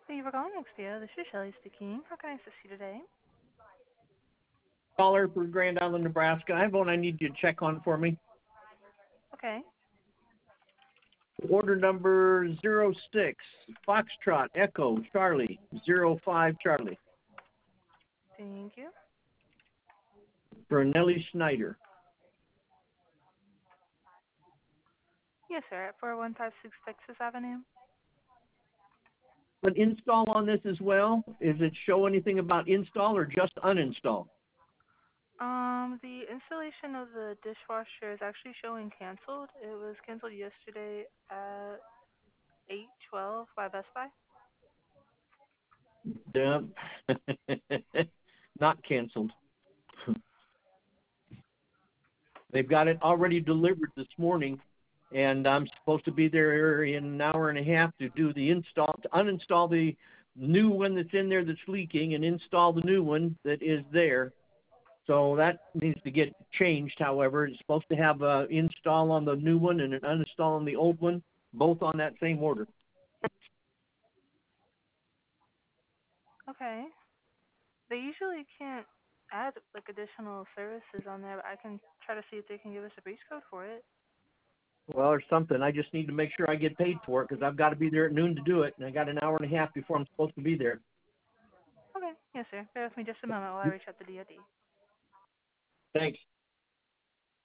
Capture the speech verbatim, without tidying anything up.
Thank you for calling Expedia. This is Shelly speaking. How can I assist you today? Caller for Grand Island, Nebraska. I have one I need you to check on for me. Okay. Order number zero six, Foxtrot Echo Charlie zero five Charlie Thank you. for Nellie Schneider. Yes, sir. At four one five six Texas Avenue. An install on this as well? Does it show anything about install or just uninstall? Um, the installation of the dishwasher is actually showing canceled. It was canceled yesterday at eight twelve by Best Buy. Yeah. Not canceled. They've got it already delivered this morning, and I'm supposed to be there in an hour and a half to do the install, to uninstall the new one that's in there that's leaking and install the new one that is there. So that needs to get changed, however. It's supposed to have an install on the new one and an uninstall on the old one, both on that same order. Okay. They usually can't add like additional services on there, but I can try to see if they can give us a breach code for it. Well, or something. I just need to make sure I get paid for it because I've got to be there at noon to do it, and I got an hour and a half before I'm supposed to be there. Okay. Yes, sir. Bear with me just a moment while I reach out to D O D. Thanks.